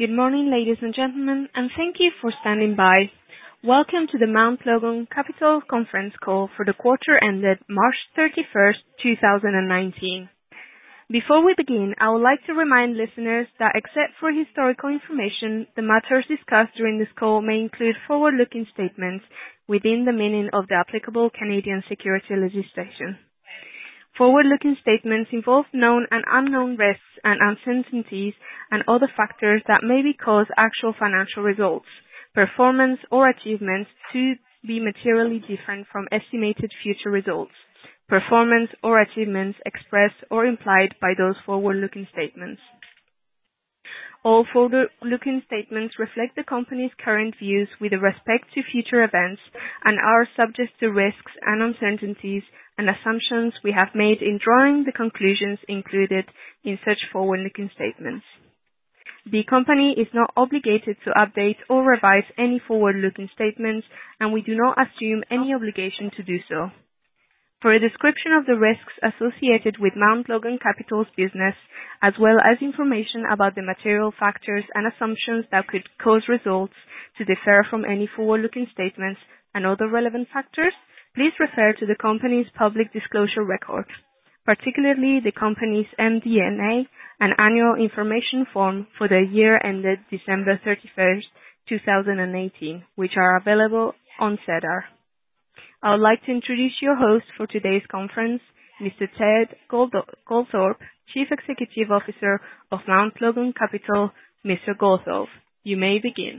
Good morning, ladies and gentlemen, and thank you for standing by. Welcome to the Mount Logan Capital conference call for the quarter ended March 31st, 2019. Before we begin, I would like to remind listeners that except for historical information, the matters discussed during this call may include forward-looking statements within the meaning of the applicable Canadian security legislation. Forward-looking statements involve known and unknown risks and uncertainties and other factors that may cause actual financial results, performance, or achievements to be materially different from estimated future results, performance, or achievements expressed or implied by those forward-looking statements. All forward-looking statements reflect the company's current views with respect to future events and are subject to risks and uncertainties and assumptions we have made in drawing the conclusions included in such forward-looking statements. The company is not obligated to update or revise any forward-looking statements, and we do not assume any obligation to do so. For a description of the risks associated with Mount Logan Capital's business, as well as information about the material factors and assumptions that could cause results to differ from any forward-looking statements and other relevant factors, please refer to the company's public disclosure record, particularly the company's MD&A and annual information form for the year ended December 31st, 2018, which are available on SEDAR. I would like to introduce your host for today's conference, Mr. Ted Goldthorpe, Chief Executive Officer of Mount Logan Capital. Mr. Goldthorpe, you may begin.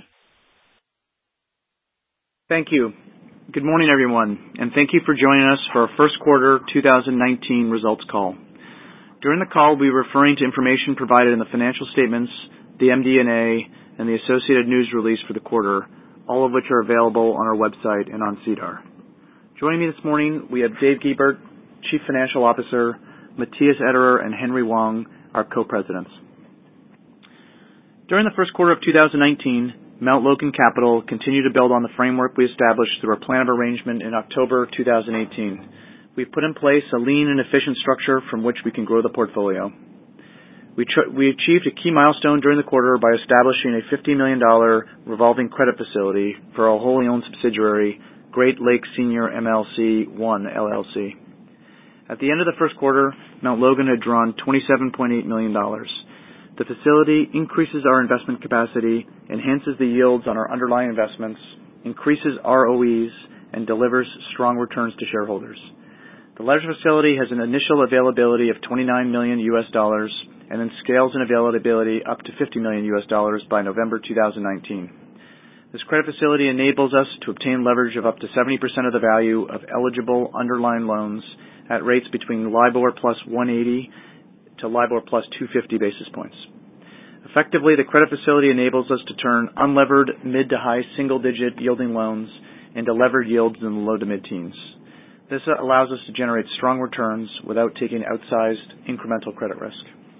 Thank you. Good morning, everyone, and thank you for joining us for our first quarter 2019 results call. During the call, we'll be referring to information provided in the financial statements, the MD&A, and the associated news release for the quarter, all of which are available on our website and on SEDAR. Joining me this morning, we have Dave Guebert, Chief Financial Officer, Matthias Ederer, and Henry Wong, our co-presidents. During the first quarter of 2019, Mount Logan Capital continued to build on the framework we established through our plan of arrangement in October 2018. We've put in place a lean and efficient structure from which we can grow the portfolio. We achieved a key milestone during the quarter by establishing a $50 million revolving credit facility for our wholly owned subsidiary, Great Lakes Senior MLC 1 LLC. At the end of the first quarter, Mount Logan had drawn $27.8 million. The facility increases our investment capacity, enhances the yields on our underlying investments, increases ROEs, and delivers strong returns to shareholders. The larger facility has an initial availability of $29 million and then scales in availability up to $50 million by November 2019. This credit facility enables us to obtain leverage of up to 70% of the value of eligible underlying loans at rates between LIBOR plus 180 to LIBOR plus 250 basis points. Effectively, the credit facility enables us to turn unlevered mid to high single-digit yielding loans into levered yields in the low to mid-teens. This allows us to generate strong returns without taking outsized incremental credit risk.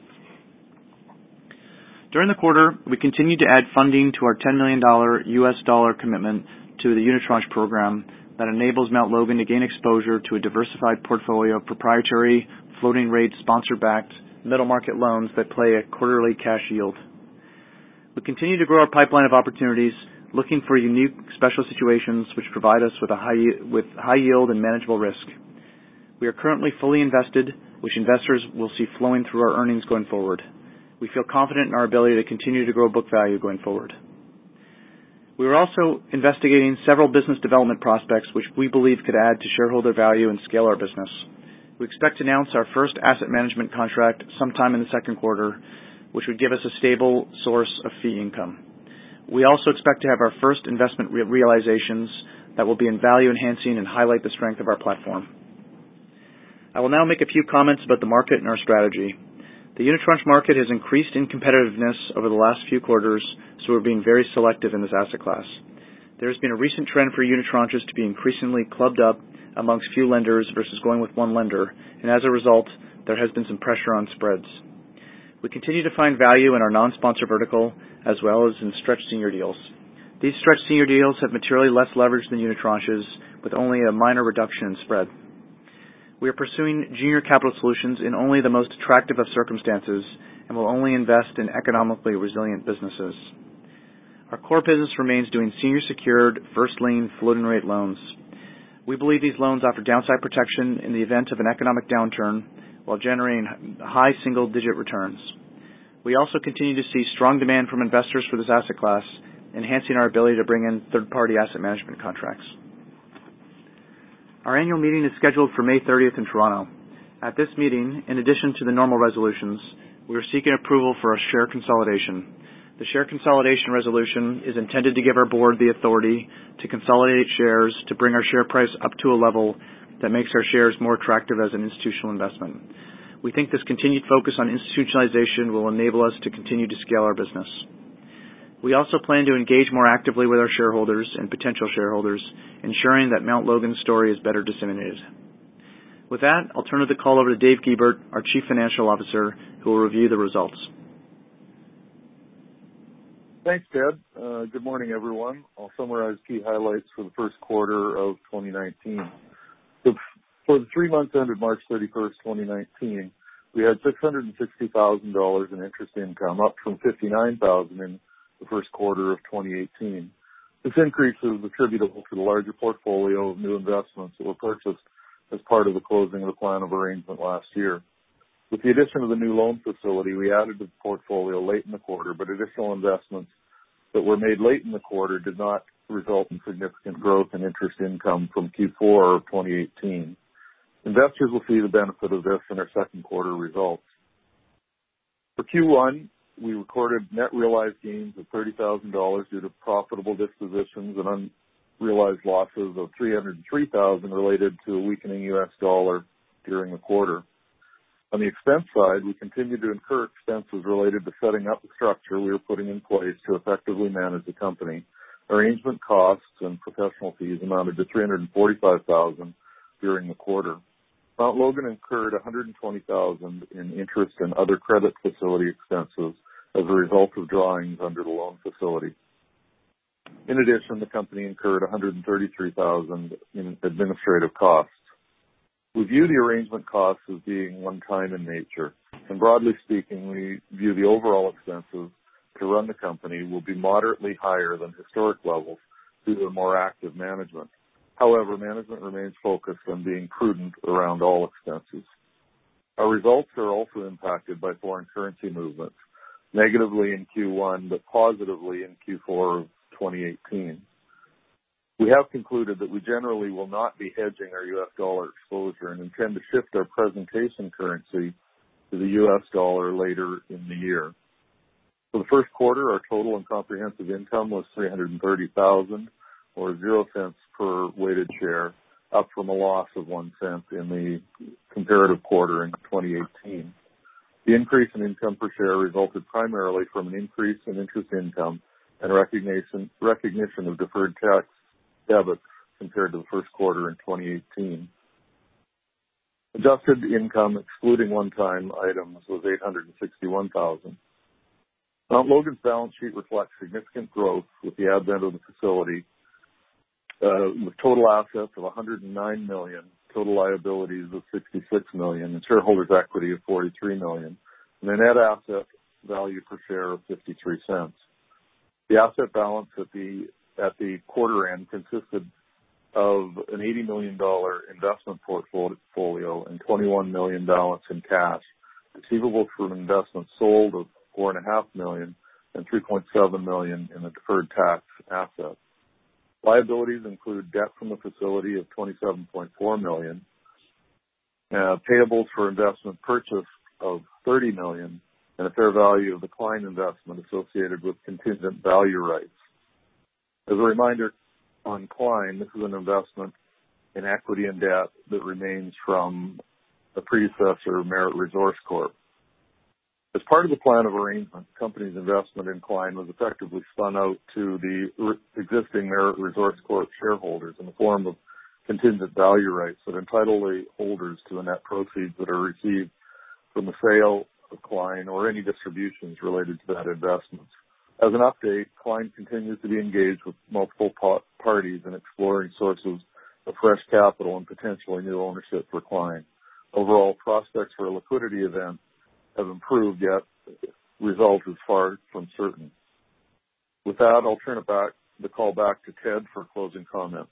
During the quarter, we continued to add funding to our $10 million US dollar commitment to the Unitranche program that enables Mount Logan to gain exposure to a diversified portfolio of proprietary floating rate sponsor-backed middle market loans that pay a quarterly cash yield. We continue to grow our pipeline of opportunities, looking for unique special situations which provide us with high yield and manageable risk. We are currently fully invested, which investors will see flowing through our earnings going forward. We feel confident in our ability to continue to grow book value going forward. We are also investigating several business development prospects which we believe could add to shareholder value and scale our business. We expect to announce our first asset management contract sometime in the second quarter, which would give us a stable source of fee income. We also expect to have our first investment realizations that will be in value enhancing and highlight the strength of our platform. I will now make a few comments about the market and our strategy. The unitranche market has increased in competitiveness over the last few quarters, so we're being very selective in this asset class. There has been a recent trend for unitranches to be increasingly clubbed up amongst few lenders versus going with one lender, and as a result, there has been some pressure on spreads. We continue to find value in our non-sponsor vertical as well as in stretched senior deals. These stretched senior deals have materially less leverage than unitranches, with only a minor reduction in spread. We are pursuing junior capital solutions in only the most attractive of circumstances and will only invest in economically resilient businesses. Our core business remains doing senior secured, first lien, floating rate loans. We believe these loans offer downside protection in the event of an economic downturn while generating high single-digit returns. We also continue to see strong demand from investors for this asset class, enhancing our ability to bring in third-party asset management contracts. Our annual meeting is scheduled for May 30th in Toronto. At this meeting, in addition to the normal resolutions, we are seeking approval for a share consolidation. The share consolidation resolution is intended to give our board the authority to consolidate shares to bring our share price up to a level that makes our shares more attractive as an institutional investment. We think this continued focus on institutionalization will enable us to continue to scale our business. We also plan to engage more actively with our shareholders and potential shareholders, ensuring that Mount Logan's story is better disseminated. With that, I'll turn the call over to Dave Guebert, our Chief Financial Officer, who will review the results. Thanks, Ted. Good morning, everyone. I'll summarize key highlights for the first quarter of 2019. For the 3 months ended March 31st, 2019, we had $660,000 in interest income, up from $59,000 in the first quarter of 2018. This increase is attributable to the larger portfolio of new investments that were purchased as part of the closing of the plan of arrangement last year. With the addition of the new loan facility, we added to the portfolio late in the quarter, but additional investments that were made late in the quarter did not result in significant growth in interest income from Q4 of 2018. Investors will see the benefit of this in our second quarter results. For Q1, we recorded net realized gains of $30,000 due to profitable dispositions and unrealized losses of $303,000 related to a weakening U.S. dollar during the quarter. On the expense side, we continue to incur expenses related to setting up the structure we are putting in place to effectively manage the company. Arrangement costs and professional fees amounted to $345,000 during the quarter. Mount Logan incurred $120,000 in interest and other credit facility expenses as a result of drawings under the loan facility. In addition, the company incurred $133,000 in administrative costs. We view the arrangement costs as being one-time in nature, and broadly speaking, we view the overall expenses to run the company will be moderately higher than historic levels due to more active management. However, management remains focused on being prudent around all expenses. Our results are also impacted by foreign currency movements, negatively in Q1, but positively in Q4 of 2018. We have concluded that we generally will not be hedging our U.S. dollar exposure and intend to shift our presentation currency to the U.S. dollar later in the year. For the first quarter, our total and comprehensive income was $330,000, or 0 cents per weighted share, up from a loss of 1 cent in the comparative quarter in 2018. The increase in income per share resulted primarily from an increase in interest income and recognition of deferred tax debits compared to the first quarter in 2018. Adjusted income, excluding one-time items, was $861,000. Mount Logan's balance sheet reflects significant growth with the advent of the facility, with total assets of $109 million, total liabilities of $66 million, and shareholders' equity of $43 million, and a net asset value per share of 53 cents. The asset balance at the quarter end consisted of an $80 million investment portfolio and $21 million balance in cash, receivables from investments sold of $4.5 million and $3.7 million in the deferred tax asset. Liabilities include debt from the facility of $27.4 million, payables for investment purchase of $30 million, and a fair value of the Klein investment associated with contingent value rights. As a reminder on Klein, this is an investment in equity and debt that remains from the predecessor, Merit Resource Corp. As part of the plan of arrangement, the company's investment in Klein was effectively spun out to the existing Merit Resource Corp shareholders in the form of contingent value rights that entitle the holders to the net proceeds that are received from the sale of Klein or any distributions related to that investment. As an update, Klein continues to be engaged with multiple parties in exploring sources of fresh capital and potentially new ownership for Klein. Overall, prospects for a liquidity event have improved yet. Result is far from certain. With that, I'll turn the call back to Ted for closing comments.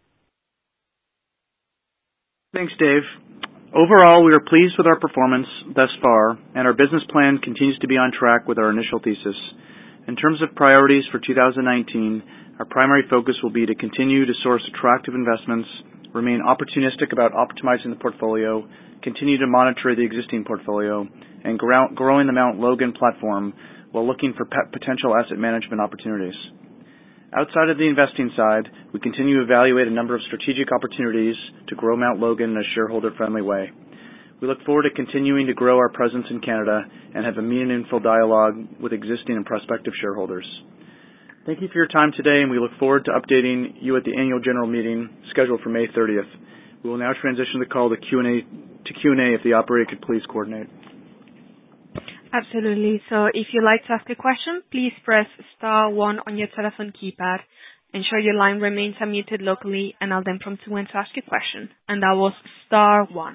Thanks, Dave. Overall, we are pleased with our performance thus far, and our business plan continues to be on track with our initial thesis. In terms of priorities for 2019, our primary focus will be to continue to source attractive investments, remain opportunistic about optimizing the portfolio, continue to monitor the existing portfolio, and growing the Mount Logan platform while looking for potential asset management opportunities. Outside of the investing side, we continue to evaluate a number of strategic opportunities to grow Mount Logan in a shareholder-friendly way. We look forward to continuing to grow our presence in Canada and have a meaningful dialogue with existing and prospective shareholders. Thank you for your time today, and we look forward to updating you at the annual general meeting scheduled for May 30th. We will now transition the call to Q&A if the operator could please coordinate. Absolutely. So if you'd like to ask a question, please press star 1 on your telephone keypad. Ensure your line remains unmuted locally, and I'll then prompt you when to ask your question. And that was star 1.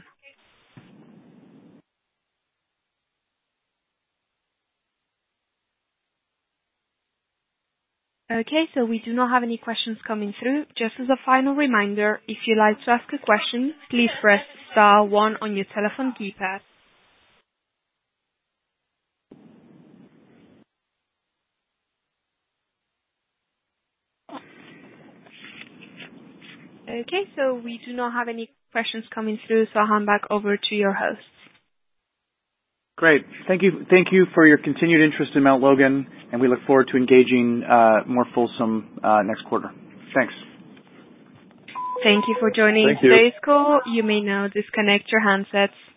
Okay, so we do not have any questions coming through. Just as a final reminder, if you'd like to ask a question, please press star 1 on your telephone keypad. Okay, so we do not have any questions coming through, so I'll hand back over to your host. Great. Thank you for your continued interest in Mount Logan, and we look forward to engaging more fulsome next quarter. Thanks. Thank you for joining today's call. You may now disconnect your handsets.